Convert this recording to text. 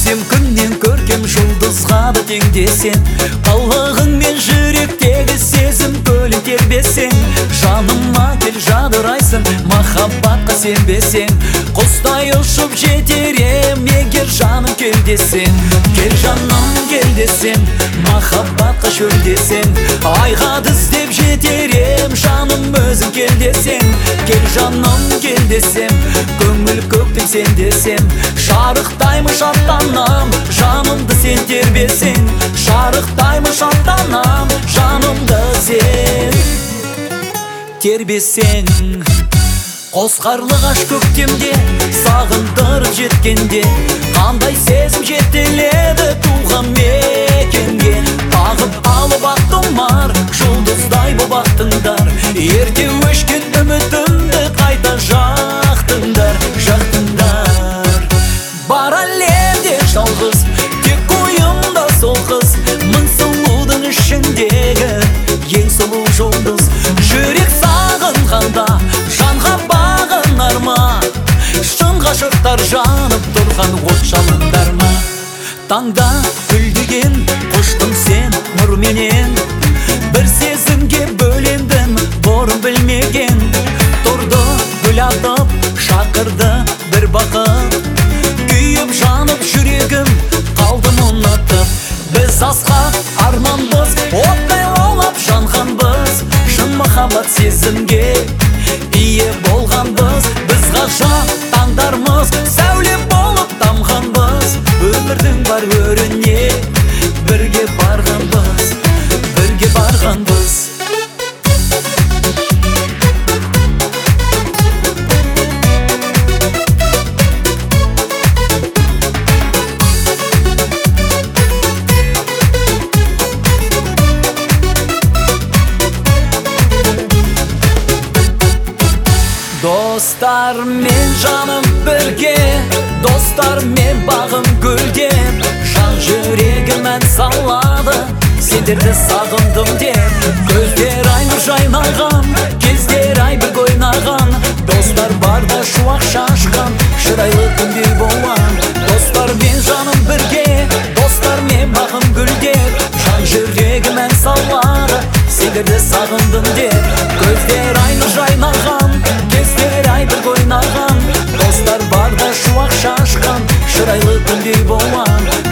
сен күннен көркем жұлдызға да теңдесең, қылығың мен жүректегі сезім көлін тербесең, жаныма кел жадырайсың, махаббатқа сенбесең, құстай ұшып жетер ем егер жаным кел десең. Кел жаным кел десең, махаббатқа шөлдесең, айға іздеп жетер ем жаным өзің кел десең. Кел жаным кел десем, көңіл көктем сен десем, шарықтаймын шаттанам, жанымды сен тербесең. Шарықтаймын шаттанам, жанымды сен тербесең. Қос қарлы ағаш көктемде сағындырып жеткенде, қандай сезім жетеледі туған мекенге. Бағып алып ақ тұмар жұлдыздай боп ақтыңдар, ерте өшкен үмітімді қайта жақтыңдар, жақтыңдар. Бар әлемде жалғыз тек ойымда сол қыз, мың сұлудың ішіндегі ең сұлу жұлдыз. Жүрек сағынғанда жанға бағынар ма, шын ғашықтар жанып тұрған от жалындар ма? Таңда гүлдеген құштың сен нұрменен, бір сезімге бөлендім бұрын білмеген. Тұрды гүл атып шақырды бір бақыт, күйіп жанып жүрегім қалдым ұнатып. Біз асқақ арманбыз, оттай лаулап жанғанбыз, шын махаббат сезімге ие болғанбыз. Біз ғажап таңдармыз, сәуле болып тамғанбыз, өмірдің бар өріне бірге барғанбыз, бірге барғанбыз. Достар мен жаным бірге, достар мен бағым гүлдеп, жан жүрегім ән салады, сендерді сағындым деп. Көздер ай нұр жайнаған, кездер ай бір ойнаған, достар барда шуақ шашқан, шырайлы күндей болған. Достар мен жаным бірге, достар мен бағым гүлдеп, жан жүрегім ән салады, сендерді сағындым деп. Көздер ай нұр жайнаған, кездер ай бір ойнаған, достар барда шуақ шашқан, шырайлы күндей болған.